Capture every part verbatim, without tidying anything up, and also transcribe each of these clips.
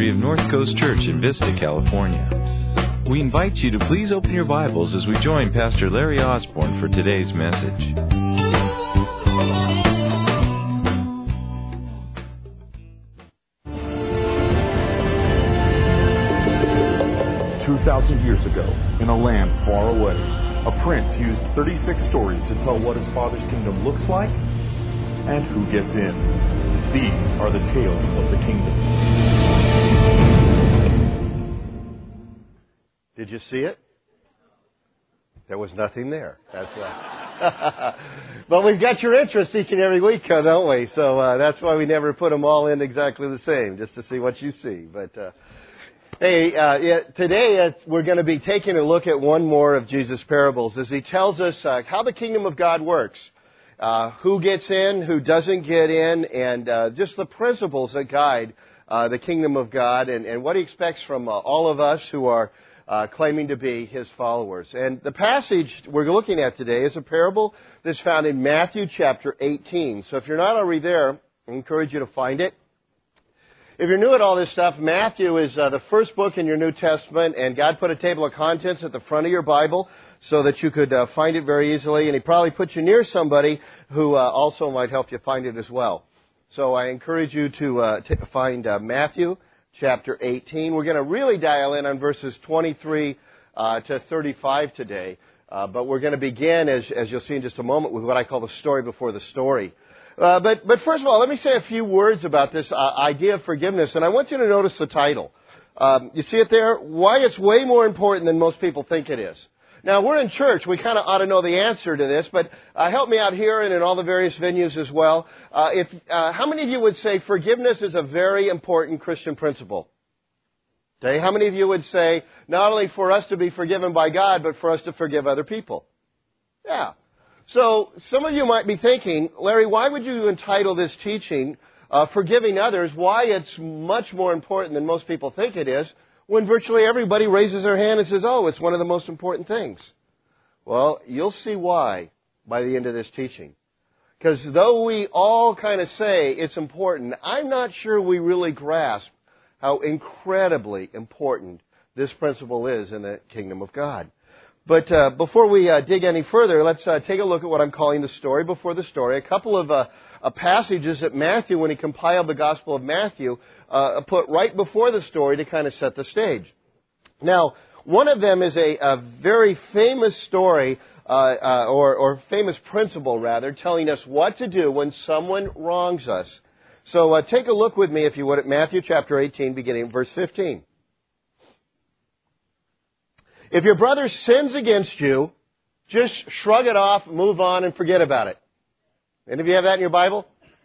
ministry of North Coast Church in Vista, California. We invite you to please open your Bibles as we join Pastor Larry Osborne for today's message. Two thousand years ago, in a land far away, a prince used thirty-six stories to tell what his father's kingdom looks like and who gets in. These are the tales of the kingdom. Did you see it? There was nothing there. That's right. But we've got your interest each and every week, don't we? So uh, that's why we never put them all in exactly the same, just to see what you see. But uh, hey, uh, yeah, today uh, we're going to be taking a look at one more of Jesus' parables as he tells us uh, how the kingdom of God works. Uh, who gets in, who doesn't get in, and uh, just the principles that guide uh, the kingdom of God and, and what he expects from uh, all of us who are uh, claiming to be his followers. And the passage we're looking at today is a parable that's found in Matthew chapter eighteen. So if you're not already there, I encourage you to find it. If you're new at all this stuff, Matthew is uh, the first book in your New Testament, and God put a table of contents at the front of your Bible so that you could uh, find it very easily, and he probably put you near somebody who uh, also might help you find it as well. So I encourage you to, uh, to find uh, Matthew chapter eighteen. We're going to really dial in on verses twenty-three uh, to thirty-five today, uh, but we're going to begin, as, as you'll see in just a moment, with what I call the story before the story. Uh, but, but first of all, let me say a few words about this uh, idea of forgiveness, and I want you to notice the title. Um, you see it there? Why it's way more important than most people think it is. Now, we're in church. We kind of ought to know the answer to this, but uh, help me out here and in all the various venues as well. Uh, if uh, how many of you would say forgiveness is a very important Christian principle? Okay, how many of you would say not only for us to be forgiven by God, but for us to forgive other people? Yeah. So some of you might be thinking, Larry, why would you entitle this teaching, uh, Forgiving Others, why it's much more important than most people think it is, when virtually everybody raises their hand and says, oh, it's one of the most important things? Well, you'll see why by the end of this teaching. Because though we all kind of say it's important, I'm not sure we really grasp how incredibly important this principle is in the kingdom of God. But uh, before we uh, dig any further, let's uh, take a look at what I'm calling the story before the story. A couple of uh, uh, passages that Matthew, when he compiled the Gospel of Matthew, uh, put right before the story to kind of set the stage. Now, one of them is a, a very famous story, uh, uh, or, or famous principle, rather, telling us what to do when someone wrongs us. So uh, take a look with me, if you would, at Matthew chapter eighteen, beginning at verse fifteen. If your brother sins against you, just shrug it off, move on, and forget about it. Any of you have that in your Bible?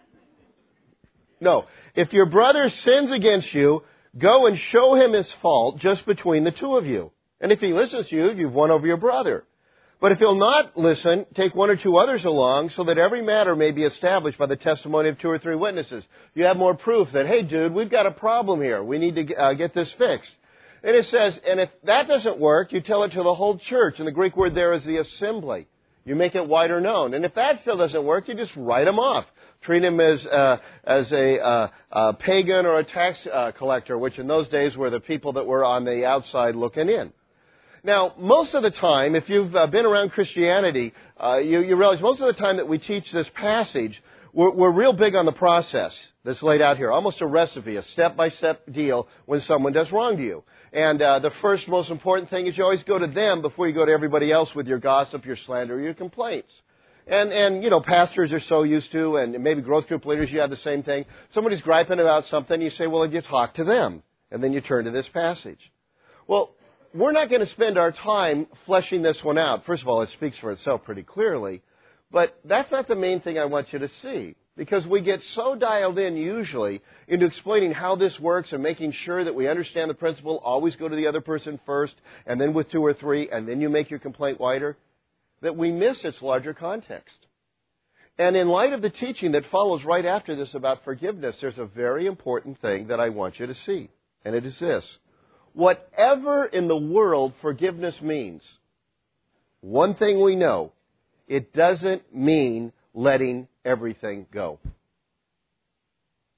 No. If your brother sins against you, go and show him his fault just between the two of you. And if he listens to you, you've won over your brother. But if he'll not listen, take one or two others along so that every matter may be established by the testimony of two or three witnesses. You have more proof that, hey, dude, we've got a problem here. We need to uh, get this fixed. And it says, and if that doesn't work, you tell it to the whole church. And the Greek word there is the assembly. You make it wider known. And if that still doesn't work, you just write them off. Treat him as uh, as a, uh, a pagan or a tax uh, collector, which in those days were the people that were on the outside looking in. Now, most of the time, if you've uh, been around Christianity, uh, you, you realize most of the time that we teach this passage, we're, we're real big on the process that's laid out here. Almost a recipe, a step-by-step deal when someone does wrong to you. And uh, the first most important thing is you always go to them before you go to everybody else with your gossip, your slander, your complaints. And, and you know, pastors are so used to, and maybe growth group leaders, you have the same thing. Somebody's griping about something, you say, well, you talk to them. And then you turn to this passage. Well, we're not going to spend our time fleshing this one out. First of all, it speaks for itself pretty clearly. But that's not the main thing I want you to see. Because we get so dialed in usually into explaining how this works and making sure that we understand the principle, always go to the other person first, and then with two or three, and then you make your complaint wider, that we miss its larger context. And in light of the teaching that follows right after this about forgiveness, there's a very important thing that I want you to see. And it is this. Whatever in the world forgiveness means, one thing we know, it doesn't mean letting everything go.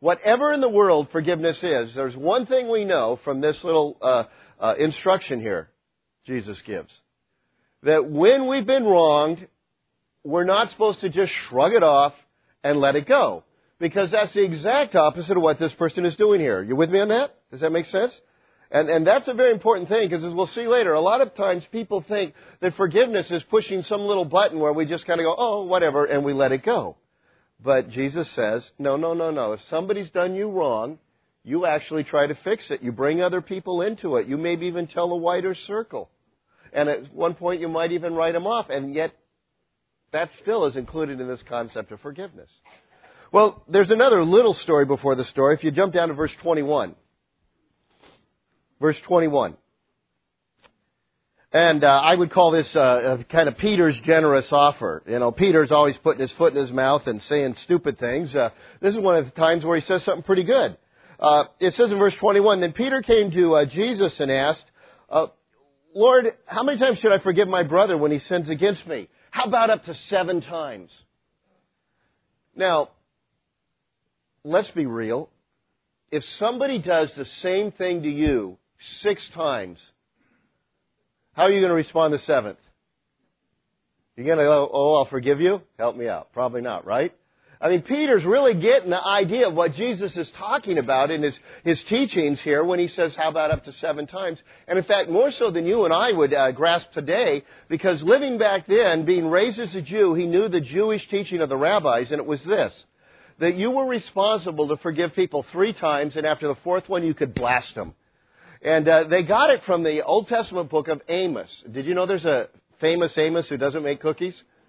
Whatever in the world forgiveness is, there's one thing we know from this little uh, uh, instruction here Jesus gives. That when we've been wronged, we're not supposed to just shrug it off and let it go. Because that's the exact opposite of what this person is doing here. You with me on that? Does that make sense? And, and that's a very important thing, because as we'll see later, a lot of times people think that forgiveness is pushing some little button where we just kind of go, oh, whatever, and we let it go. But Jesus says, no, no, no, no. If somebody's done you wrong, you actually try to fix it. You bring other people into it. You maybe even tell a wider circle. And at one point you might even write them off. And yet that still is included in this concept of forgiveness. Well, there's another little story before the story. If you jump down to verse twenty-one. Verse twenty-one. And uh, I would call this uh, kind of Peter's generous offer. You know, Peter's always putting his foot in his mouth and saying stupid things. Uh, this is one of the times where he says something pretty good. Uh, it says in verse twenty-one, then Peter came to uh, Jesus and asked, uh, Lord, how many times should I forgive my brother when he sins against me? How about up to seven times? Now, let's be real. If somebody does the same thing to you six times, how are you going to respond the seventh? You're going to go, oh, I'll forgive you? Help me out. Probably not, right? I mean, Peter's really getting the idea of what Jesus is talking about in his, his teachings here when he says, how about up to seven times? And in fact, more so than you and I would uh, grasp today, because living back then, being raised as a Jew, he knew the Jewish teaching of the rabbis, and it was this, that you were responsible to forgive people three times, and after the fourth one, you could blast them. And uh, they got it from the Old Testament book of Amos. Did you know there's a famous Amos who doesn't make cookies?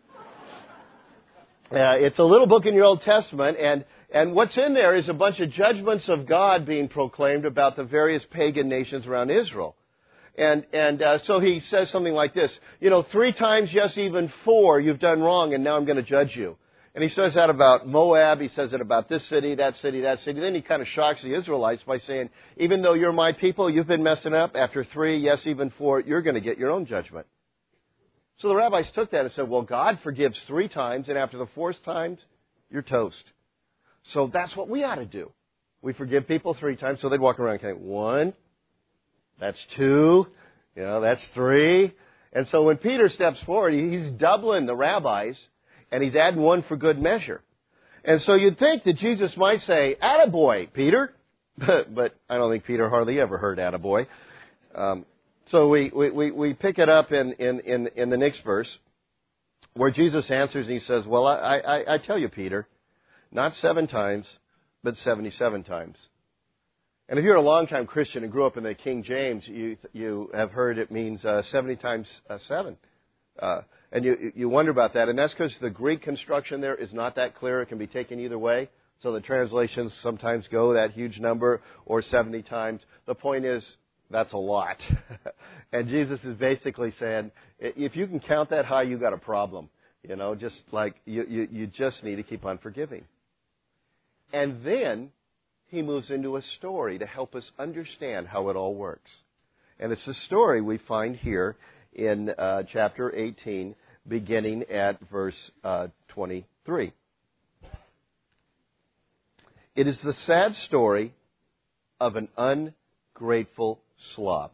Uh, it's a little book in your Old Testament, and, and what's in there is a bunch of judgments of God being proclaimed about the various pagan nations around Israel. And, and uh, so he says something like this, you know, three times, yes, even four, you've done wrong, and now I'm going to judge you. And he says that about Moab, he says it about this city, that city, that city. Then he kind of shocks the Israelites by saying, even though you're my people, you've been messing up. After three, yes, even four, you're going to get your own judgment. So the rabbis took that and said, well, God forgives three times, and after the fourth time, you're toast. So that's what we ought to do. We forgive people three times, so they'd walk around and count, one, that's two, you know, that's three. And so when Peter steps forward, he's doubling the rabbis, and he's adding one for good measure. And so you'd think that Jesus might say, attaboy, Peter. But I don't think Peter hardly ever heard attaboy. Um, so we, we, we pick it up in, in, in, in the next verse, where Jesus answers and he says, well, I, I, I tell you, Peter, not seven times, but seventy-seven times. And if you're a long-time Christian and grew up in the King James, you, you have heard it means uh, seventy times uh, seven. Uh, and you, you wonder about that. And that's because the Greek construction there is not that clear. It can be taken either way. So the translations sometimes go that huge number or seventy times. The point is, that's a lot. And Jesus is basically saying, if you can count that high, you've got a problem. You know, just like you, you, you just need to keep on forgiving. And then he moves into a story to help us understand how it all works. And it's a story we find here in uh, chapter eighteen, beginning at verse uh, twenty-three. It is the sad story of an ungrateful slob.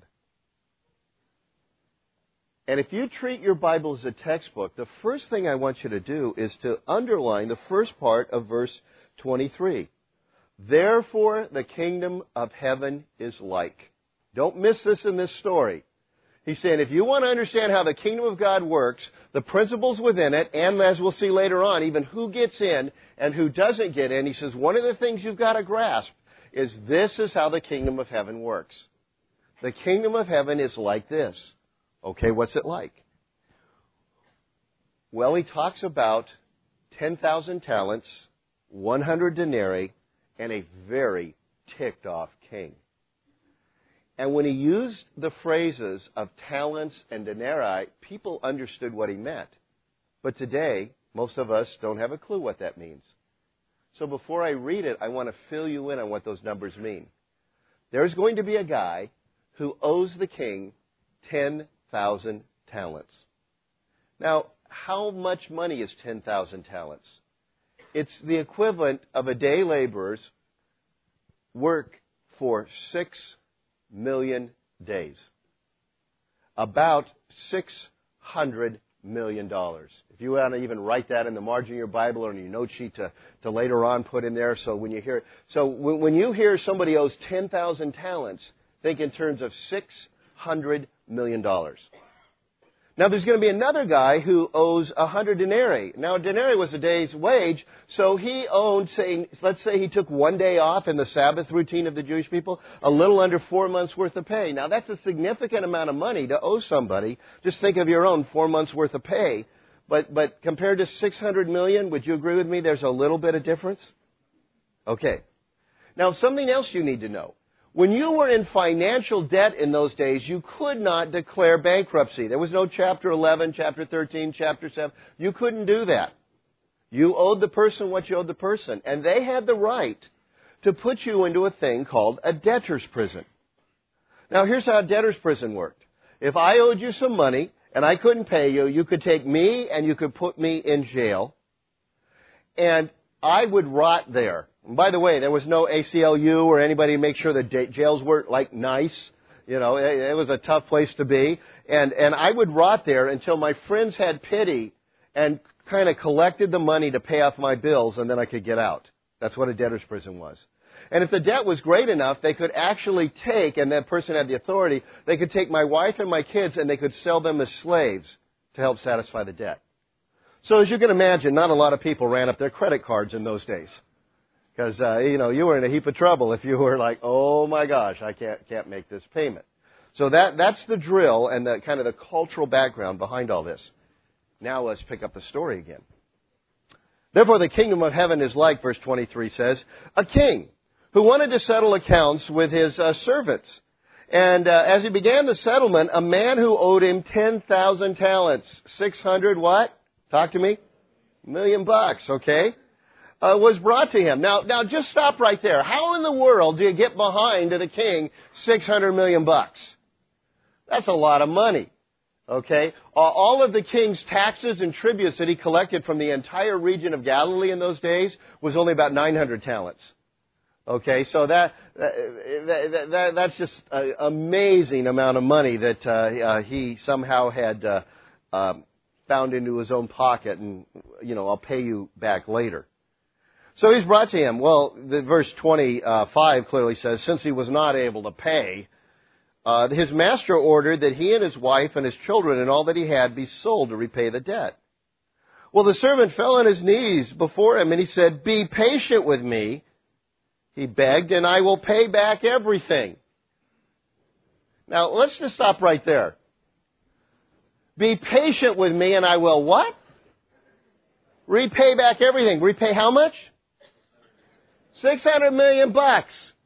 And if you treat your Bible as a textbook, the first thing I want you to do is to underline the first part of verse twenty-three. Therefore, the kingdom of heaven is like. Don't miss this in this story. He's saying if you want to understand how the kingdom of God works, the principles within it, and as we'll see later on, even who gets in and who doesn't get in, he says one of the things you've got to grasp is this is how the kingdom of heaven works. The kingdom of heaven is like this. Okay, what's it like? Well, he talks about ten thousand talents, one hundred denarii, and a very ticked off king. And when he used the phrases of talents and denarii, people understood what he meant. But today, most of us don't have a clue what that means. So before I read it, I want to fill you in on what those numbers mean. There's going to be a guy who owes the king ten thousand talents. Now, how much money is ten thousand talents? It's the equivalent of a day laborer's work for six million days. About six hundred million dollars. If you want to even write that in the margin of your Bible or in your note sheet to, to later on put in there, so when you hear, so when, when you hear somebody owes ten thousand talents, think in terms of six hundred million dollars. Now there's going to be another guy who owes one hundred denarii. Now a denarii was a day's wage, so he owned, say, let's say he took one day off in the Sabbath routine of the Jewish people, a little under four months worth of pay. Now that's a significant amount of money to owe somebody. Just think of your own four months worth of pay. But, but compared to six hundred million, would you agree with me there's a little bit of difference? Okay. Now something else you need to know. When you were in financial debt in those days, you could not declare bankruptcy. There was no Chapter eleven, Chapter thirteen, Chapter seven. You couldn't do that. You owed the person what you owed the person. And they had the right to put you into a thing called a debtor's prison. Now, here's how a debtor's prison worked. If I owed you some money and I couldn't pay you, you could take me and you could put me in jail. And I would rot there. And by the way, there was no A C L U or anybody to make sure that jails weren't like nice. You know, it, it was a tough place to be. And, and I would rot there until my friends had pity and kind of collected the money to pay off my bills, and then I could get out. That's what a debtor's prison was. And if the debt was great enough, they could actually take, and that person had the authority, they could take my wife and my kids and they could sell them as slaves to help satisfy the debt. So as you can imagine, not a lot of people ran up their credit cards in those days. Because, uh, you know, you were in a heap of trouble if you were like, oh my gosh, I can't, can't make this payment. So that, that's the drill and the kind of the cultural background behind all this. Now let's pick up the story again. Therefore the kingdom of heaven is like, verse twenty-three says, a king who wanted to settle accounts with his uh, servants. And uh, as he began the settlement, a man who owed him ten thousand talents, six hundred what? Talk to me. Million bucks, okay? Uh, was brought to him. Now, now just stop right there. How in the world do you get behind to the king six hundred million bucks? That's a lot of money. Okay? Uh, all of the king's taxes and tributes that he collected from the entire region of Galilee in those days was only about nine hundred talents. Okay, so that, that, that that's just an amazing amount of money that uh, uh, he somehow had uh, um, found into his own pocket, and you know, I'll pay you back later. So he's brought to him. Well, the verse twenty-five clearly says, since he was not able to pay, uh, his master ordered that he and his wife and his children and all that he had be sold to repay the debt. Well, the servant fell on his knees before him and he said, be patient with me. He begged, and I will pay back everything. Now, let's just stop right there. Be patient with me, and I will what? Repay back everything. Repay how much? six hundred million bucks.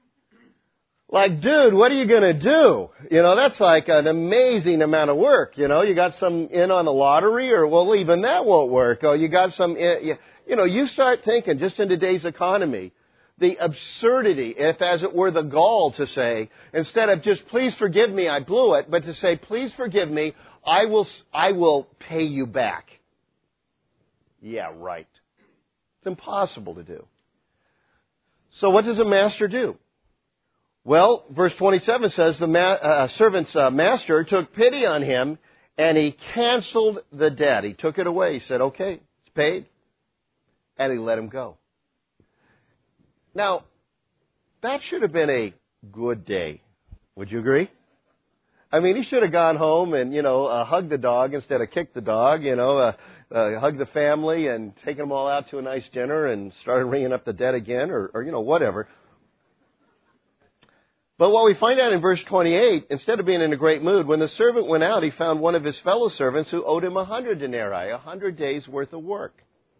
Like, dude, what are you going to do? You know, that's like an amazing amount of work. You know, you got some in on the lottery, or, well, even that won't work. Oh, you got some, in, you, you know, you start thinking, just in today's economy, the absurdity, if as it were the gall to say, instead of just, please forgive me, I blew it, but to say, please forgive me, I will, I will pay you back. Yeah, right. It's impossible to do. So what does a master do? Well, verse twenty-seven says the ma- uh, servant's uh, master took pity on him and he canceled the debt. He took it away. He said, okay, it's paid. And he let him go. Now, that should have been a good day. Would you agree? I mean, he should have gone home and, you know, uh, hugged the dog instead of kicked the dog, you know, uh, uh, hugged the family and taken them all out to a nice dinner and started ringing up the debt again, or, or, you know, whatever. But what we find out in verse twenty-eight, instead of being in a great mood, when the servant went out, he found one of his fellow servants who owed him a hundred denarii, a hundred days' worth of work.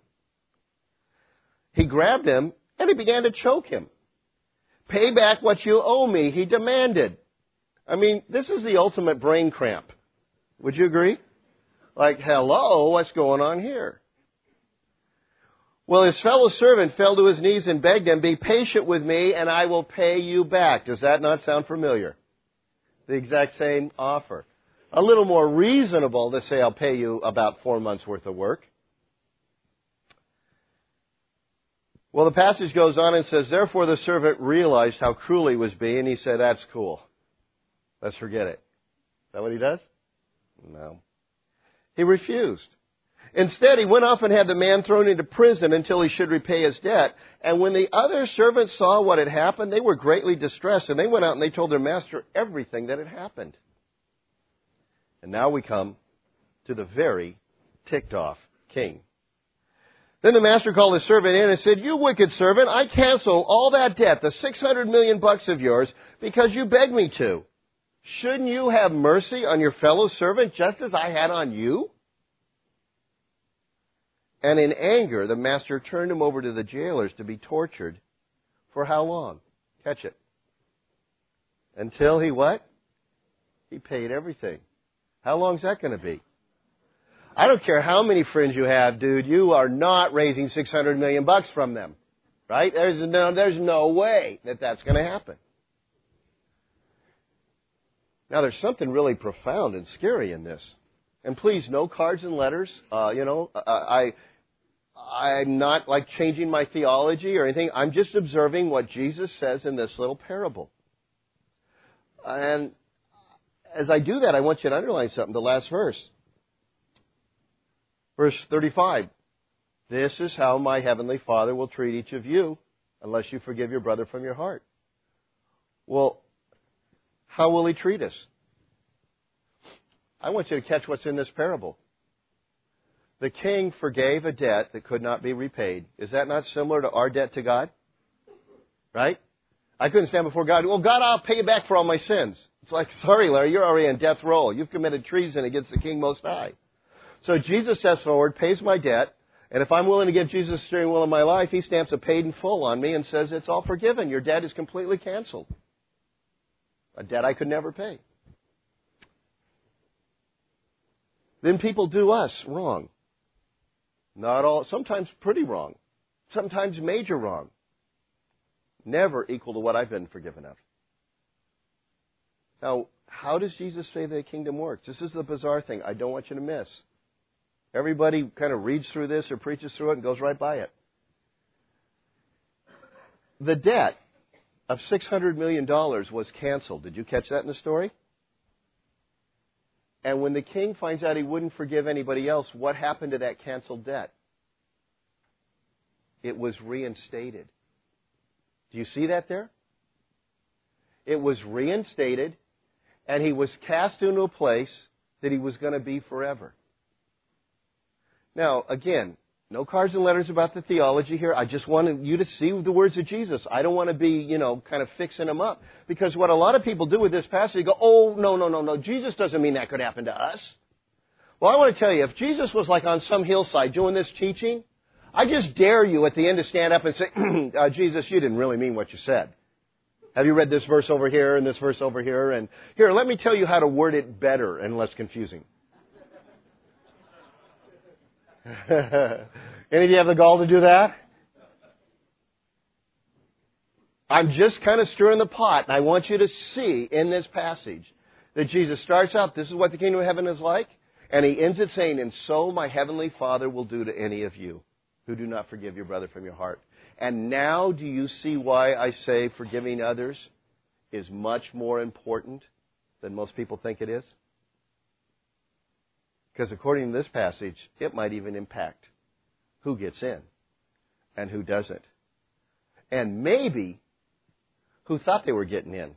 He grabbed him and he began to choke him. Pay back what you owe me, he demanded. I mean, this is the ultimate brain cramp. Would you agree? Like, hello, what's going on here? Well, his fellow servant fell to his knees and begged him, be patient with me and I will pay you back. Does that not sound familiar? The exact same offer. A little more reasonable to say I'll pay you about four months worth of work. Well, the passage goes on and says, therefore the servant realized how cruel he was being. He said, that's cool. Let's forget it. Is that what he does? No. He refused. Instead, he went off and had the man thrown into prison until he should repay his debt. And when the other servants saw what had happened, they were greatly distressed. And they went out and they told their master everything that had happened. And now we come to the very ticked off king. Then the master called his servant in and said, you wicked servant, I cancel all that debt, the six hundred million bucks of yours, because you begged me to. Shouldn't you have mercy on your fellow servant just as I had on you? And in anger, the master turned him over to the jailers to be tortured. For how long? Catch it. Until he what? He paid everything. How long is that going to be? I don't care how many friends you have, dude. You are not raising six hundred million bucks from them. Right? There's no, there's no way that that's going to happen. Now, there's something really profound and scary in this. And please, no cards and letters. Uh, you know, I, I'm not like changing my theology or anything. I'm just observing what Jesus says in this little parable. And as I do that, I want you to underline something, the last verse. Verse thirty-five. This is how my heavenly Father will treat each of you unless you forgive your brother from your heart. Well, how will He treat us? I want you to catch what's in this parable. The king forgave a debt that could not be repaid. Is that not similar to our debt to God? Right? I couldn't stand before God. Well, God, I'll pay you back for all my sins. It's like, sorry, Larry, you're already on death row. You've committed treason against the King Most High. So Jesus steps forward, pays my debt, and if I'm willing to give Jesus the steering wheel of my life, He stamps a paid in full on me and says, it's all forgiven. Your debt is completely canceled. A debt I could never pay. Then people do us wrong. Not all, sometimes pretty wrong. Sometimes major wrong. Never equal to what I've been forgiven of. Now, how does Jesus say the kingdom works? This is the bizarre thing I don't want you to miss. Everybody kind of reads through this or preaches through it and goes right by it. The debt of six hundred million dollars was canceled. Did you catch that in the story? And when the king finds out he wouldn't forgive anybody else, what happened to that canceled debt? It was reinstated. Do you see that there? It was reinstated, and he was cast into a place that he was going to be forever. Now, again, no cards and letters about the theology here. I just wanted you to see the words of Jesus. I don't want to be, you know, kind of fixing them up. Because what a lot of people do with this passage, they go, oh, no, no, no, no. Jesus doesn't mean that could happen to us. Well, I want to tell you, if Jesus was like on some hillside doing this teaching, I just dare you at the end to stand up and say, uh, Jesus, you didn't really mean what you said. Have you read this verse over here and this verse over here? And here, let me tell you how to word it better and less confusing. Any of you have the gall to do that? I'm just kind of stirring the pot, and I want you to see in this passage that Jesus starts out, this is what the kingdom of heaven is like, and He ends it saying, and so my heavenly Father will do to any of you who do not forgive your brother from your heart. And now do you see why I say forgiving others is much more important than most people think it is? Because according to this passage, it might even impact who gets in and who doesn't. And maybe who thought they were getting in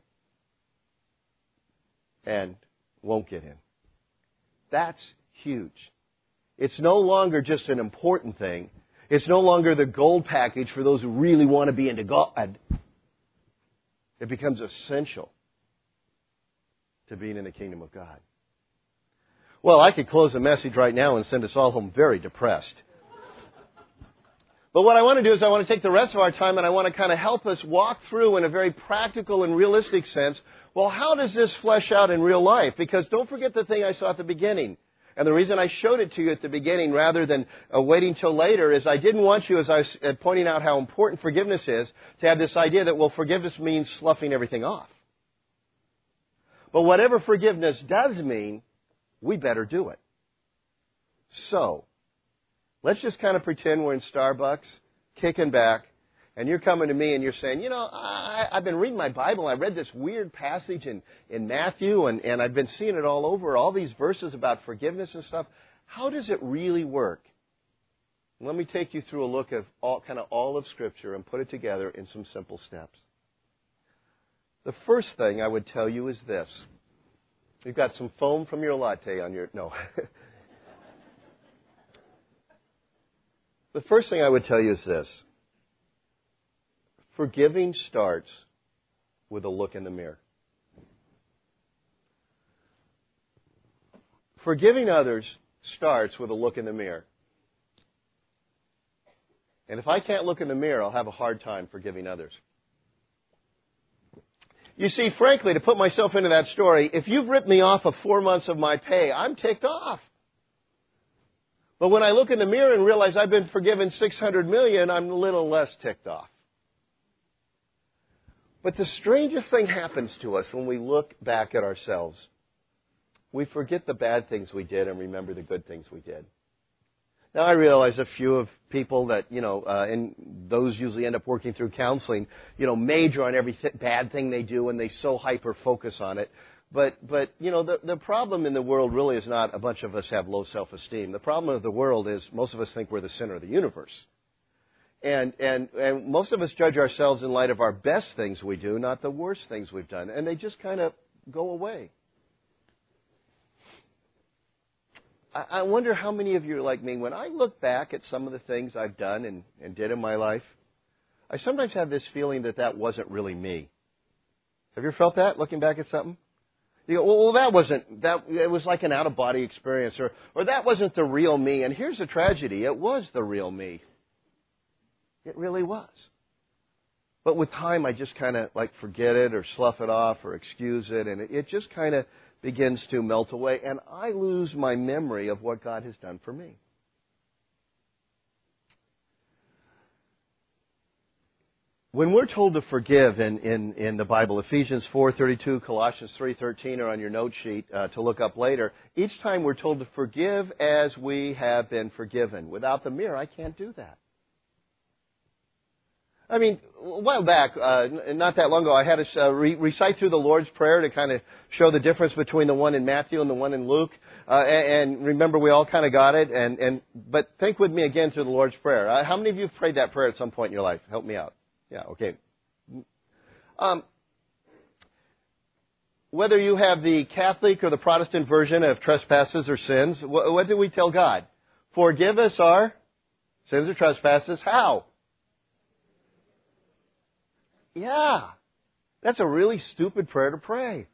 and won't get in. That's huge. It's no longer just an important thing. It's no longer the gold package for those who really want to be into God. It becomes essential to being in the kingdom of God. Well, I could close the message right now and send us all home very depressed. But what I want to do is I want to take the rest of our time and I want to kind of help us walk through in a very practical and realistic sense, well, how does this flesh out in real life? Because don't forget the thing I saw at the beginning. And the reason I showed it to you at the beginning rather than uh, waiting till later is I didn't want you, as I was uh, pointing out how important forgiveness is, to have this idea that, well, forgiveness means sloughing everything off. But whatever forgiveness does mean, we better do it. So, let's just kind of pretend we're in Starbucks, kicking back, And you're coming to me and you're saying, you know, I, I've been reading my Bible. I read this weird passage in, in Matthew, and, and I've been seeing it all over, all these verses about forgiveness and stuff. How does it really work? Let me take you through a look at all, kind of all of Scripture and put it together in some simple steps. The first thing I would tell you is this. You've got some foam from your latte on your... No. The first thing I would tell you is this. Forgiving starts with a look in the mirror. Forgiving others starts with a look in the mirror. And if I can't look in the mirror, I'll have a hard time forgiving others. You see, frankly, to put myself into that story, if you've ripped me off of four months of my pay, I'm ticked off. But when I look in the mirror and realize I've been forgiven six hundred million, I'm a little less ticked off. But the strangest thing happens to us when we look back at ourselves. We forget the bad things we did and remember the good things we did. Now, I realize a few of people that, you know, uh, and those usually end up working through counseling, you know, major on every th- bad thing they do and they so hyper-focus on it. But, but you know, the, the problem in the world really is not a bunch of us have low self-esteem. The problem of the world is most of us think we're the center of the universe. And, and, and most of us judge ourselves in light of our best things we do, not the worst things we've done. And they just kind of go away. I, I wonder how many of you are like me. When I look back at some of the things I've done and, and did in my life, I sometimes have this feeling that that wasn't really me. Have you ever felt that, looking back at something? You go, well, well, that wasn't, that, it was like an out-of-body experience, or, or that wasn't the real me. And here's the tragedy. It was the real me. It really was. But with time, I just kind of like forget it or slough it off or excuse it, and it, it just kind of begins to melt away, and I lose my memory of what God has done for me. When we're told to forgive in, in, in the Bible, Ephesians four thirty-two, Colossians three thirteen are on your note sheet uh, to look up later. Each time we're told to forgive as we have been forgiven. Without the mirror, I can't do that. I mean, a while back, uh, not that long ago, I had to uh, re- recite through the Lord's Prayer to kind of show the difference between the one in Matthew and the one in Luke. Uh, and, and remember, we all kind of got it. And, and but think with me again through the Lord's Prayer. Uh, how many of you have prayed that prayer at some point in your life? Help me out. Yeah, okay. Um, whether you have the Catholic or the Protestant version of trespasses or sins, what, what do we tell God? Forgive us our sins or trespasses. How? Yeah, that's a really stupid prayer to pray.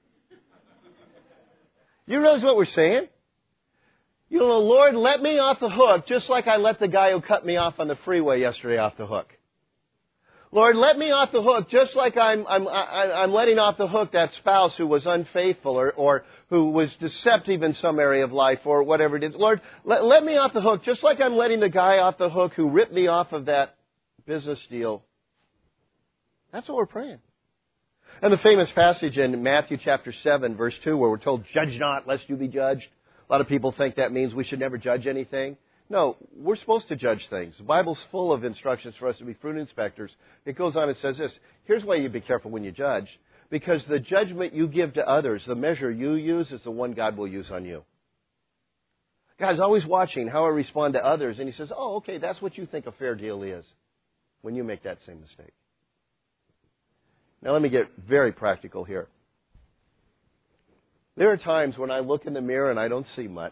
You realize what we're saying? You know, Lord, let me off the hook just like I let the guy who cut me off on the freeway yesterday off the hook. Lord, let me off the hook just like I'm, I'm, I'm letting off the hook that spouse who was unfaithful or, or who was deceptive in some area of life or whatever it is. Lord, let, let me off the hook just like I'm letting the guy off the hook who ripped me off of that business deal. That's what we're praying. And the famous passage in Matthew chapter seven, verse two, where we're told, judge not, lest you be judged. A lot of people think that means we should never judge anything. No, we're supposed to judge things. The Bible's full of instructions for us to be fruit inspectors. It goes on and says this, here's why you be careful when you judge. Because the judgment you give to others, the measure you use, is the one God will use on you. God's always watching how I respond to others, and He says, oh, okay, that's what you think a fair deal is when you make that same mistake. Now let me get very practical here. There are times when I look in the mirror and I don't see much.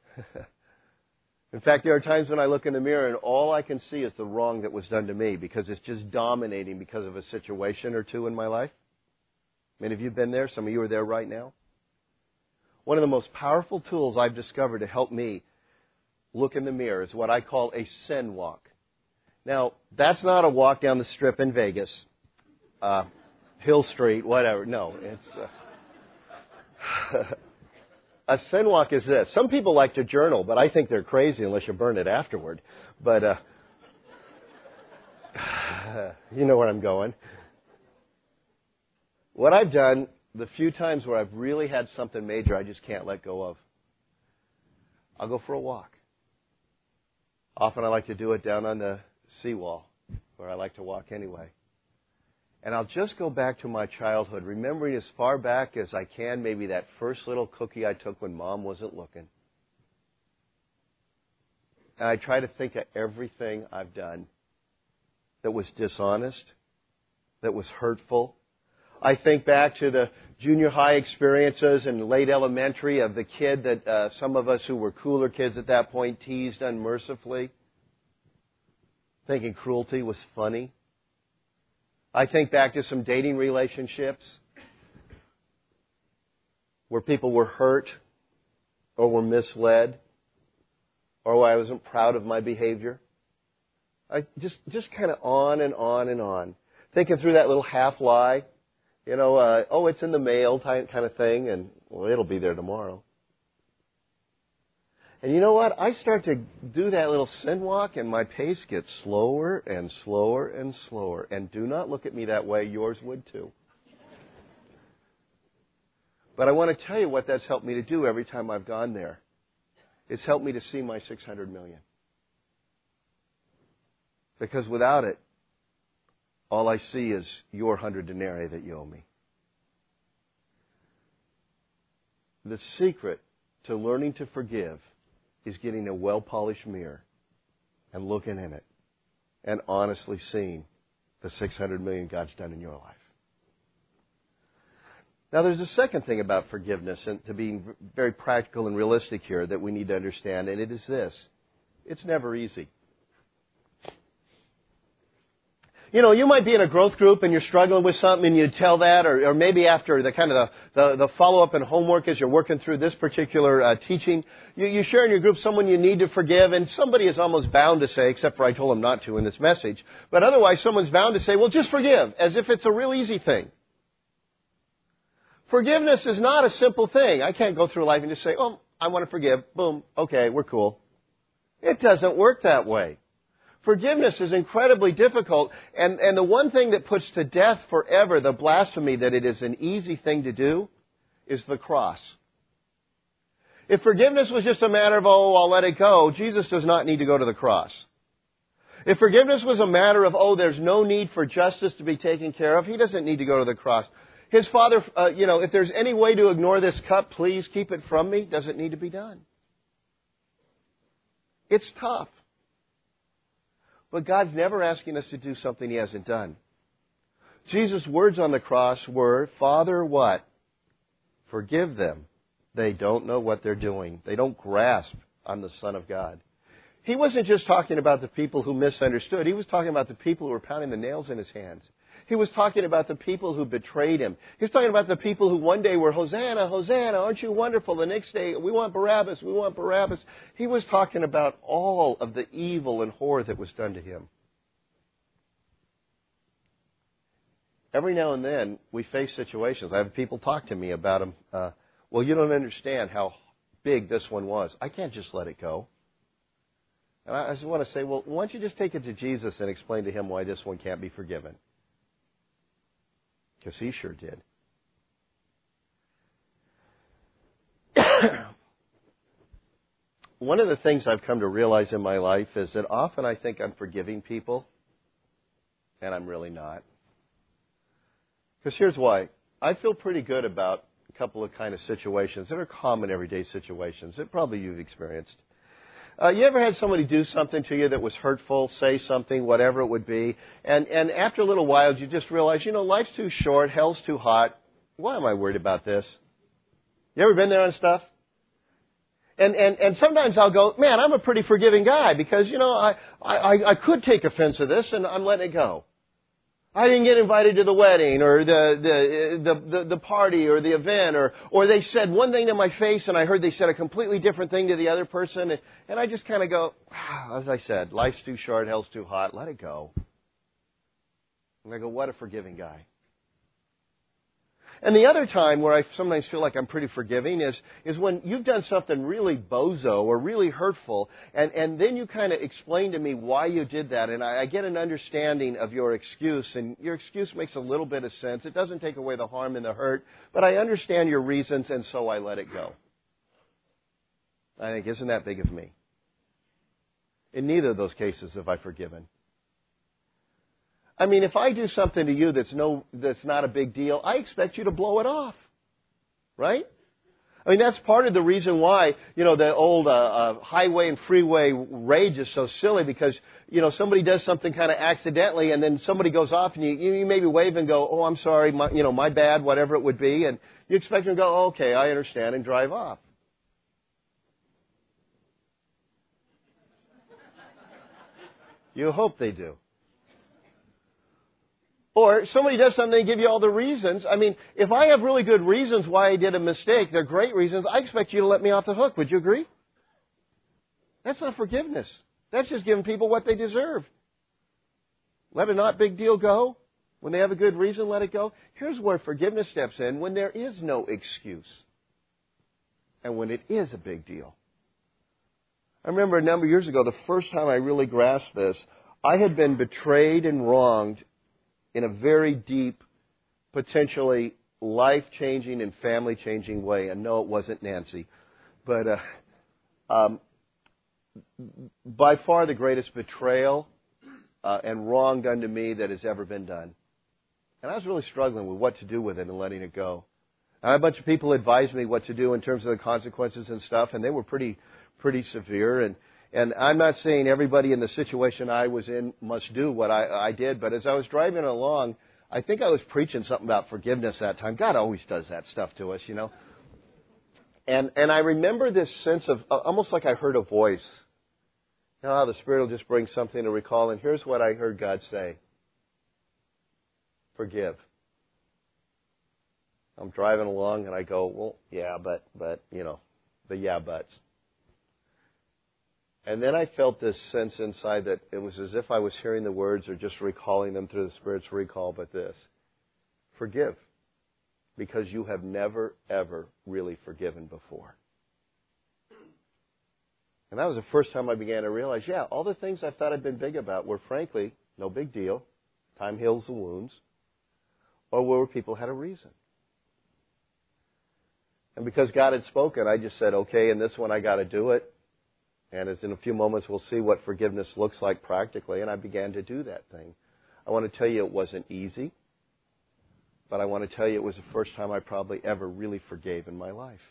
In fact, there are times when I look in the mirror and all I can see is the wrong that was done to me because it's just dominating because of a situation or two in my life. Many of you have been there. Some of you are there right now. One of the most powerful tools I've discovered to help me look in the mirror is what I call a sin walk. Now, that's not a walk down the strip in Vegas. Uh, Hill Street, whatever. No, it's uh, a sin walk is this. Some people like to journal, but I think they're crazy unless you burn it afterward. But uh, you know where I'm going. What I've done, the few times where I've really had something major I just can't let go of, I'll go for a walk. Often I like to do it down on the seawall where I like to walk anyway. And I'll just go back to my childhood, remembering as far back as I can, maybe that first little cookie I took when Mom wasn't looking. And I try to think of everything I've done that was dishonest, that was hurtful. I think back to the junior high experiences and late elementary of the kid that uh, some of us who were cooler kids at that point teased unmercifully, thinking cruelty was funny. I think back to some dating relationships where people were hurt or were misled or where I wasn't proud of my behavior. I just just kind of on and on and on. Thinking through that little half lie, you know, uh, oh, it's in the mail kind of thing, and well, it'll be there tomorrow. And you know what? I start to do that little sin walk, and my pace gets slower and slower and slower. And do not look at me that way. Yours would too. But I want to tell you what that's helped me to do every time I've gone there. It's helped me to see my six hundred million. Because without it, all I see is your hundred denarii that you owe me. The secret to learning to forgive is getting a well-polished mirror and looking in it and honestly seeing the six hundred million God's done in your life. Now, there's a second thing about forgiveness, and to be very practical and realistic here, that we need to understand, and it is this. It's never easy. You know, you might be in a growth group and you're struggling with something and you tell that, or, or maybe after the kind of the, the, the follow-up and homework as you're working through this particular uh, teaching, you, you share in your group someone you need to forgive, and somebody is almost bound to say, except for I told them not to in this message, but otherwise someone's bound to say, well, just forgive, as if it's a real easy thing. Forgiveness is not a simple thing. I can't go through life and just say, oh, I want to forgive. Boom. Okay, we're cool. It doesn't work that way. Forgiveness is incredibly difficult, and, and the one thing that puts to death forever the blasphemy that it is an easy thing to do is the cross. If forgiveness was just a matter of, oh, I'll let it go, Jesus does not need to go to the cross. If forgiveness was a matter of, oh, there's no need for justice to be taken care of, He doesn't need to go to the cross. His Father, uh, you know, if there's any way to ignore this cup, please keep it from me, doesn't need to be done. It's tough. But God's never asking us to do something He hasn't done. Jesus' words on the cross were, Father, what? Forgive them. They don't know what they're doing. They don't grasp I'm the Son of God. He wasn't just talking about the people who misunderstood. He was talking about the people who were pounding the nails in His hands. He was talking about the people who betrayed Him. He was talking about the people who one day were, Hosanna, Hosanna, aren't you wonderful? The next day, we want Barabbas, we want Barabbas. He was talking about all of the evil and horror that was done to Him. Every now and then, we face situations. I have people talk to me about them. Uh, well, you don't understand how big this one was. I can't just let it go. And I just want to say, well, why don't you just take it to Jesus and explain to Him why this one can't be forgiven? Because He sure did. One of the things I've come to realize in my life is that often I think I'm forgiving people, and I'm really not. Because here's why. I feel pretty good about a couple of kind of situations that are common everyday situations that probably you've experienced. Uh, you ever had somebody do something to you that was hurtful, say something, whatever it would be, and, and after a little while you just realize, you know, life's too short, hell's too hot. Why am I worried about this? You ever been there on stuff? And, and, and sometimes I'll go, man, I'm a pretty forgiving guy because, you know, I, I, I could take offense to this and I'm letting it go. I didn't get invited to the wedding or the, the, the, the, the party or the event, or, or they said one thing to my face and I heard they said a completely different thing to the other person. And, and I just kind of go, wow, as I said, life's too short, hell's too hot, let it go. And I go, what a forgiving guy. And the other time where I sometimes feel like I'm pretty forgiving is, is when you've done something really bozo or really hurtful, and, and then you kind of explain to me why you did that, and I, I get an understanding of your excuse, and your excuse makes a little bit of sense. It doesn't take away the harm and the hurt, but I understand your reasons, and so I let it go. I think, isn't that big of me? In neither of those cases have I forgiven. I mean, if I do something to you that's no, that's not a big deal, I expect you to blow it off. Right? I mean, that's part of the reason why, you know, the old uh, uh, highway and freeway rage is so silly because, you know, somebody does something kind of accidentally and then somebody goes off and you, you maybe wave and go, oh, I'm sorry, my, you know, my bad, whatever it would be. And you expect them to go, oh, okay, I understand, and drive off. You hope they do. Or somebody does something, they give you all the reasons. I mean, if I have really good reasons why I did a mistake, they're great reasons, I expect you to let me off the hook. Would you agree? That's not forgiveness. That's just giving people what they deserve. Let a not big deal go. When they have a good reason, let it go. Here's where forgiveness steps in when there is no excuse. And when it is a big deal. I remember a number of years ago, the first time I really grasped this, I had been betrayed and wronged in a very deep, potentially life-changing and family-changing way. And no, it wasn't Nancy. But uh, um, by far the greatest betrayal uh, and wrong done to me that has ever been done. And I was really struggling with what to do with it and letting it go. And a bunch of people advised me what to do in terms of the consequences and stuff, and they were pretty pretty severe. And And I'm not saying everybody in the situation I was in must do what I, I did, but as I was driving along, I think I was preaching something about forgiveness that time. God always does that stuff to us, you know. And and I remember this sense of almost like I heard a voice. You know how the Spirit will just bring something to recall, and here's what I heard God say. Forgive. I'm driving along and I go, well, yeah, but, but, you know, the yeah buts. And then I felt this sense inside that it was as if I was hearing the words or just recalling them through the Spirit's recall, but this. Forgive. Because you have never, ever really forgiven before. And that was the first time I began to realize, yeah, all the things I thought I'd been big about were frankly no big deal. Time heals the wounds. Or where people had a reason. And because God had spoken, I just said, okay, in this one I got to do it. And as in a few moments we'll see what forgiveness looks like practically, and I began to do that thing. I want to tell you it wasn't easy, but I want to tell you it was the first time I probably ever really forgave in my life.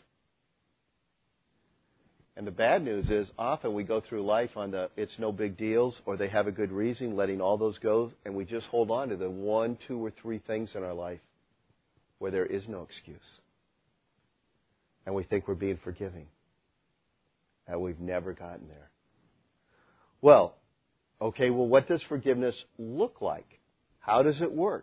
And the bad news is often we go through life on the it's no big deals or they have a good reason, letting all those go, and we just hold on to the one, two, or three things in our life where there is no excuse. And we think we're being forgiving. And we've never gotten there. Well, okay, well, what does forgiveness look like? How does it work?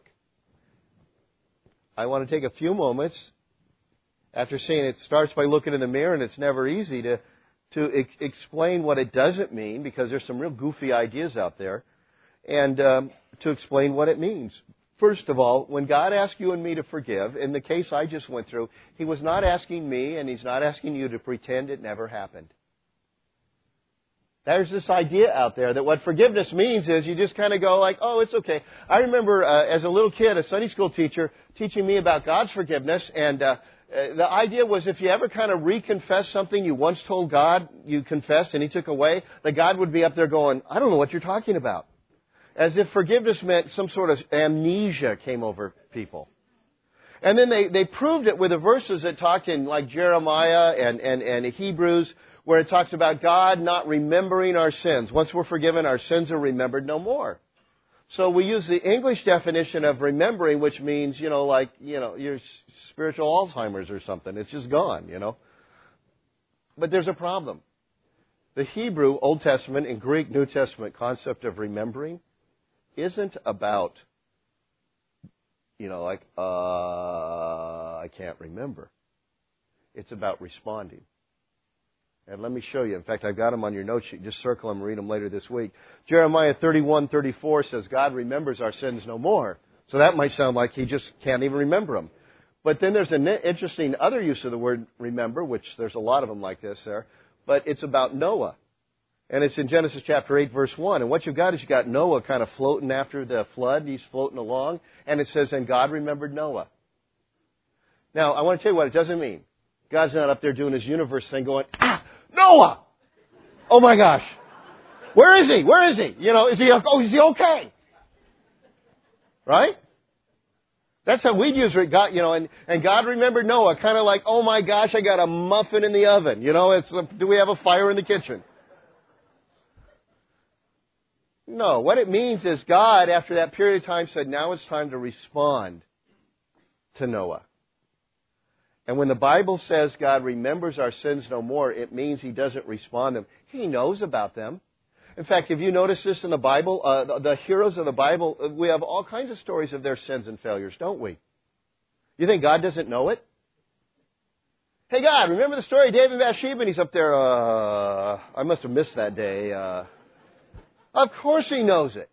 I want to take a few moments after saying it starts by looking in the mirror and it's never easy to, to ex- explain what it doesn't mean because there's some real goofy ideas out there and um, to explain what it means. First of all, when God asked you and me to forgive, in the case I just went through, He was not asking me and He's not asking you to pretend it never happened. There's this idea out there that what forgiveness means is you just kind of go like, oh, it's okay. I remember uh, as a little kid, a Sunday school teacher teaching me about God's forgiveness, and uh, the idea was if you ever kind of reconfess something you once told God you confessed and He took away, that God would be up there going, I don't know what you're talking about. As if forgiveness meant some sort of amnesia came over people. And then they, they proved it with the verses that talked in like Jeremiah and, and, and Hebrews, where it talks about God not remembering our sins. Once we're forgiven, our sins are remembered no more. So we use the English definition of remembering, which means, you know, like, you know, your spiritual Alzheimer's or something. It's just gone, you know. But there's a problem. The Hebrew, Old Testament, and Greek, New Testament concept of remembering isn't about, you know, like, uh, I can't remember. It's about responding. And let me show you. In fact, I've got them on your note sheet. Just circle them and read them later this week. Jeremiah thirty-one thirty-four says, God remembers our sins no more. So that might sound like He just can't even remember them. But then there's an interesting other use of the word remember, which there's a lot of them like this there. But it's about Noah. And it's in Genesis chapter eight, verse one. And what you've got is you've got Noah kind of floating after the flood. He's floating along. And it says, and God remembered Noah. Now, I want to tell you what it doesn't mean. God's not up there doing His universe thing going, ah, Noah! Oh my gosh. Where is he? Where is he? You know, is he, oh, is he okay? Right? That's how we'd use it. God, you know, and, and God remembered Noah, kind of like, oh my gosh, I got a muffin in the oven. You know, it's, do we have a fire in the kitchen? No, what it means is God, after that period of time, said, now it's time to respond to Noah. And when the Bible says God remembers our sins no more, it means He doesn't respond to them. He knows about them. In fact, if you notice this in the Bible, uh, the, the heroes of the Bible, we have all kinds of stories of their sins and failures, don't we? You think God doesn't know it? Hey, God, remember the story of David and Bathsheba? And He's up there, uh, I must have missed that day. Uh, of course He knows it.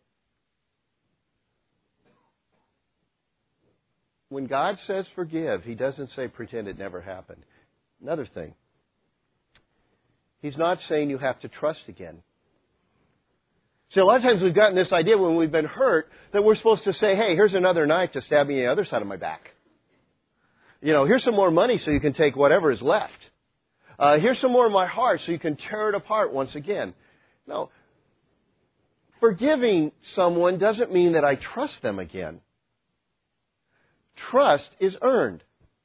When God says forgive, He doesn't say pretend it never happened. Another thing, He's not saying you have to trust again. See, a lot of times we've gotten this idea when we've been hurt that we're supposed to say, hey, here's another knife to stab me on the other side of my back. You know, here's some more money so you can take whatever is left. Uh, here's some more of my heart so you can tear it apart once again. No. Forgiving someone doesn't mean that I trust them again. Trust is earned.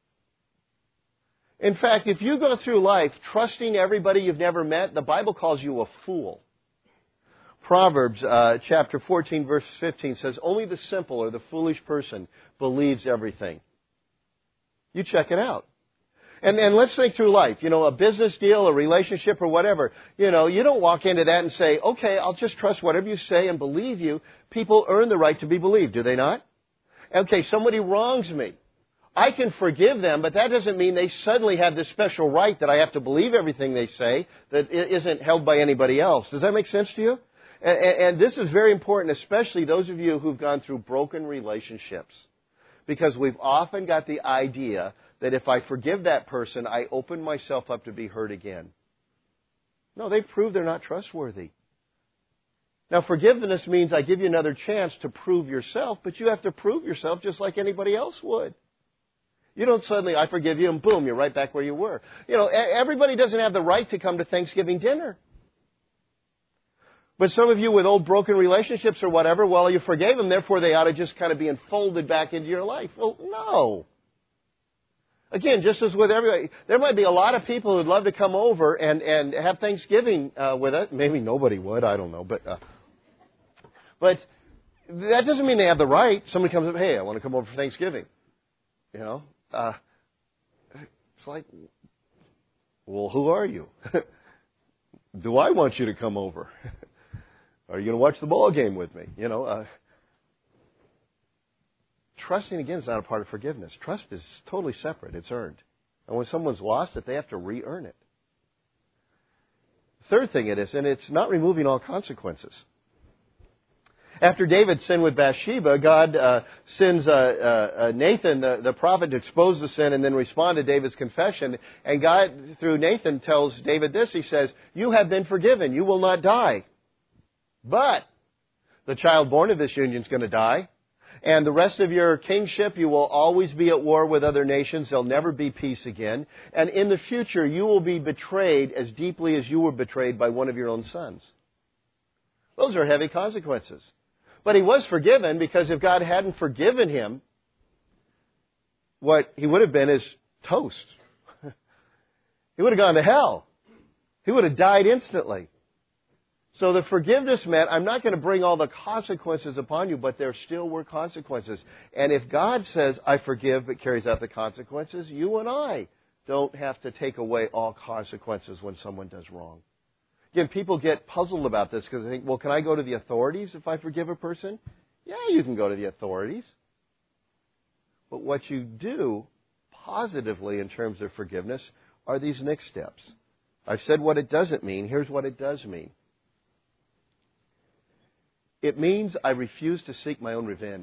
In fact, if you go through life trusting everybody you've never met, the Bible calls you a fool. Proverbs uh, chapter fourteen, verse fifteen says, only the simple or the foolish person believes everything. You check it out. And, and let's think through life. You know, a business deal, a relationship, or whatever. You know, you don't walk into that and say, okay, I'll just trust whatever you say and believe you. People earn the right to be believed, do they not? Okay, somebody wrongs me. I can forgive them, but that doesn't mean they suddenly have this special right that I have to believe everything they say that isn't held by anybody else. Does that make sense to you? And, and this is very important, especially those of you who've gone through broken relationships. Because we've often got the idea that if I forgive that person, I open myself up to be hurt again. No, they've proved they're not trustworthy. Now, forgiveness means I give you another chance to prove yourself, but you have to prove yourself just like anybody else would. You don't suddenly, I forgive you, and boom, you're right back where you were. You know, everybody doesn't have the right to come to Thanksgiving dinner. But some of you with old broken relationships or whatever, well, you forgave them, therefore they ought to just kind of be enfolded back into your life. Well, no. Again, just as with everybody, there might be a lot of people who'd love to come over and, and have Thanksgiving uh, with us. Maybe nobody would, I don't know. But uh, but that doesn't mean they have the right. Somebody comes up, hey, I want to come over for Thanksgiving. You know, uh, it's like, well, who are you? Do I want you to come over? Are you going to watch the ball game with me? You know, uh, trusting, again, is not a part of forgiveness. Trust is totally separate. It's earned. And when someone's lost it, they have to re-earn it. Third thing it is, and it's not removing all consequences. After David sinned with Bathsheba, God uh, sends uh, uh, Nathan, the, the prophet, to expose the sin and then respond to David's confession. And God, through Nathan, tells David this. He says, you have been forgiven. You will not die. But the child born of this union is going to die. And the rest of your kingship, you will always be at war with other nations. There'll never be peace again. And in the future, you will be betrayed as deeply as you were betrayed by one of your own sons. Those are heavy consequences. But he was forgiven, because if God hadn't forgiven him, what he would have been is toast. He would have gone to hell. He would have died instantly. So the forgiveness meant, I'm not going to bring all the consequences upon you, but there still were consequences. And if God says, I forgive, but carries out the consequences, you and I don't have to take away all consequences when someone does wrong. Again, people get puzzled about this because they think, well, can I go to the authorities if I forgive a person? Yeah, you can go to the authorities. But what you do positively in terms of forgiveness are these next steps. I've said what it doesn't mean. Here's what it does mean. It means I refuse to seek my own revenge.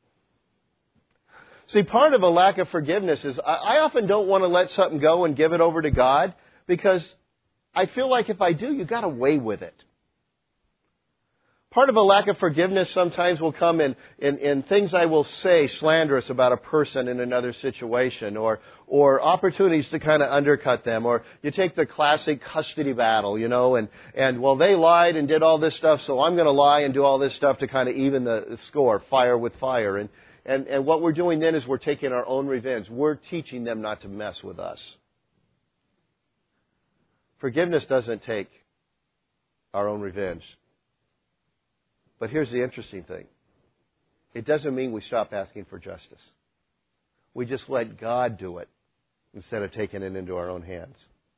See, part of a lack of forgiveness is I often don't want to let something go and give it over to God, because I feel like if I do, you got away with it. Part of a lack of forgiveness sometimes will come in, in, in things I will say slanderous about a person in another situation, or or opportunities to kind of undercut them. Or you take the classic custody battle, you know, and, and well, they lied and did all this stuff, so I'm going to lie and do all this stuff to kind of even the, the score, fire with fire. And, and, and what we're doing then is we're taking our own revenge. We're teaching them not to mess with us. Forgiveness doesn't take our own revenge. But here's the interesting thing. It doesn't mean we stop asking for justice. We just let God do it instead of taking it into our own hands.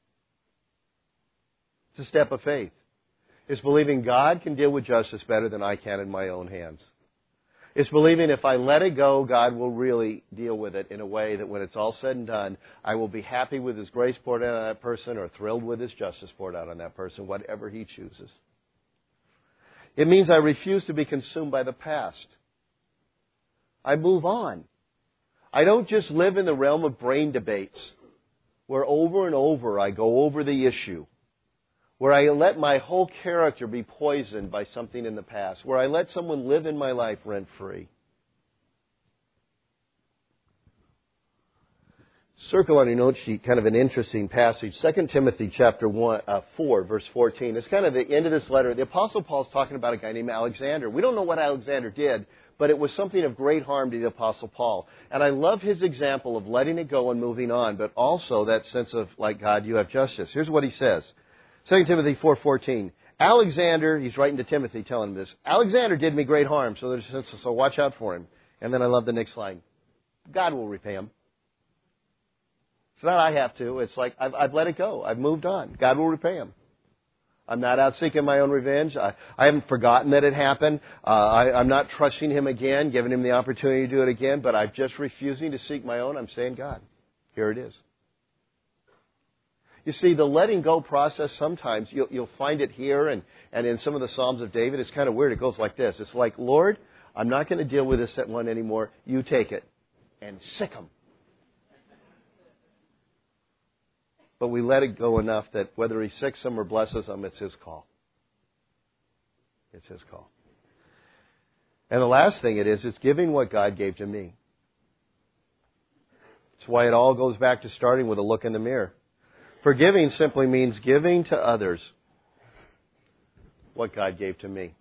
It's a step of faith. It's believing God can deal with justice better than I can in my own hands. It's believing if I let it go, God will really deal with it in a way that when it's all said and done, I will be happy with His grace poured out on that person or thrilled with His justice poured out on that person, whatever He chooses. It means I refuse to be consumed by the past. I move on. I don't just live in the realm of brain debates where over and over I go over the issue, where I let my whole character be poisoned by something in the past, where I let someone live in my life rent-free. Circle on your note sheet kind of an interesting passage. Second Timothy chapter one, uh, four, verse fourteen. It's kind of the end of this letter. The Apostle Paul's talking about a guy named Alexander. We don't know what Alexander did, but it was something of great harm to the Apostle Paul. And I love his example of letting it go and moving on, but also that sense of, like God, you have justice. Here's what he says. Second Timothy four fourteen. Alexander, he's writing to Timothy telling him this, Alexander did me great harm, so, there's, so watch out for him. And then I love the next line. God will repay him. It's not I have to. It's like I've, I've let it go. I've moved on. God will repay him. I'm not out seeking my own revenge. I, I haven't forgotten that it happened. Uh, I, I'm not trusting Him again, giving Him the opportunity to do it again, but I'm just refusing to seek my own. I'm saying, God, here it is. You see, the letting go process, sometimes you'll, you'll find it here and, and in some of the Psalms of David. It's kind of weird. It goes like this. It's like, Lord, I'm not going to deal with this at one anymore. You take it and sick them. But we let it go enough that whether He sicks them or blesses them, it's His call. It's His call. And the last thing it is, it's giving what God gave to me. It's why it all goes back to starting with a look in the mirror. Forgiving simply means giving to others what God gave to me.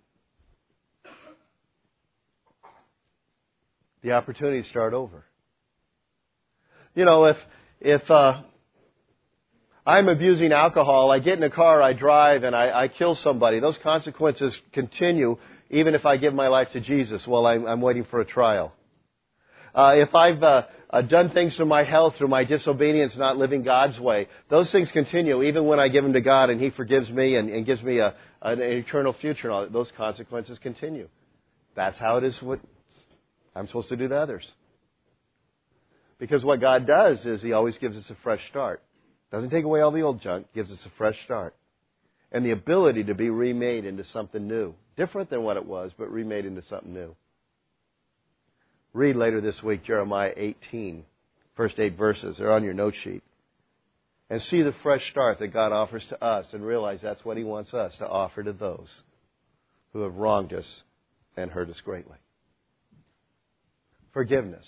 The opportunity to start over. You know, if if uh, I'm abusing alcohol, I get in a car, I drive, and I, I kill somebody, those consequences continue even if I give my life to Jesus while I'm, I'm waiting for a trial. Uh, if I've uh, uh, done things to my health through my disobedience, not living God's way, those things continue even when I give them to God and He forgives me and, and gives me a, an eternal future. And all, those consequences continue. That's how it is what I'm supposed to do to others. Because what God does is He always gives us a fresh start. Doesn't take away all the old junk, gives us a fresh start. And the ability to be remade into something new. Different than what it was, but remade into something new. Read later this week Jeremiah eighteen, first eight verses. They're on your note sheet. And see the fresh start that God offers to us and realize that's what He wants us to offer to those who have wronged us and hurt us greatly. Forgiveness.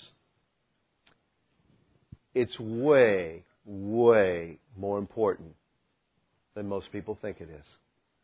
It's way, way more important than most people think it is.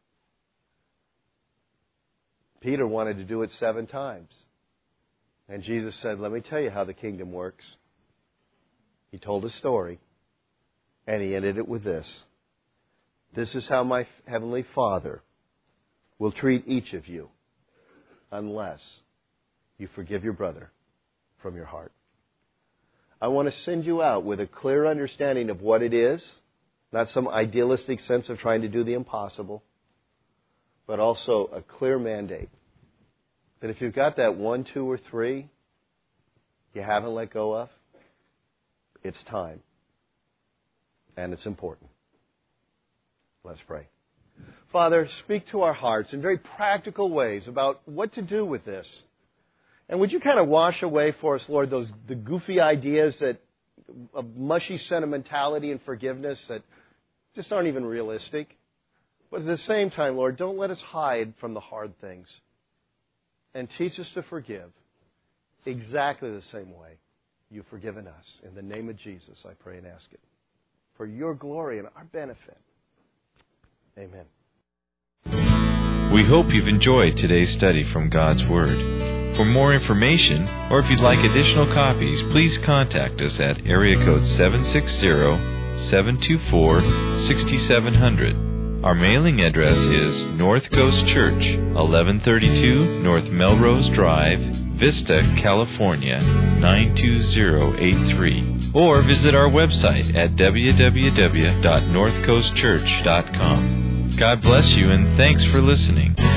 Peter wanted to do it seven times. And Jesus said, let me tell you how the kingdom works. He told a story, and He ended it with this. This is how my Heavenly Father will treat each of you unless you forgive your brother from your heart. I want to send you out with a clear understanding of what it is, not some idealistic sense of trying to do the impossible, but also a clear mandate. That if you've got that one, two, or three you haven't let go of, it's time. And it's important. Let's pray. Father, speak to our hearts in very practical ways about what to do with this. And would you kind of wash away for us, Lord, those the goofy ideas that of mushy sentimentality and forgiveness that just aren't even realistic. But at the same time, Lord, don't let us hide from the hard things. and teach us to forgive exactly the same way you've forgiven us. In the name of Jesus, I pray and ask it. For your glory and our benefit. Amen. We hope you've enjoyed today's study from God's Word. For more information, or if you'd like additional copies, please contact us at area code seven six zero, seven two four, six seven zero zero. Our mailing address is North Coast Church, eleven thirty-two North Melrose Drive, Vista, California, nine two zero eight three. Or visit our website at w w w dot north coast church dot com. God bless you, and thanks for listening.